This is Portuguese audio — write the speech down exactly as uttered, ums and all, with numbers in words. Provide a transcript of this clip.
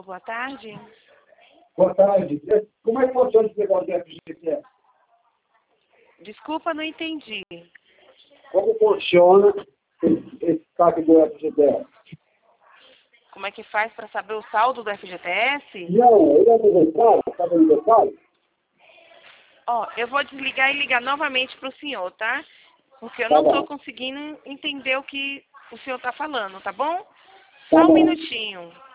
boa tarde. Boa tarde. Como é que funciona esse negócio do F G T S? Desculpa, não entendi. Como funciona esse, esse saque do F G T S? Como é que faz para saber o saldo do F G T S? Não, ele é aniversário, sabe aniversário? Ó, eu vou desligar e ligar novamente para o senhor, tá? Porque eu Tá não bom. estou conseguindo entender o que o senhor está falando, tá bom? Tá Só um bom. minutinho.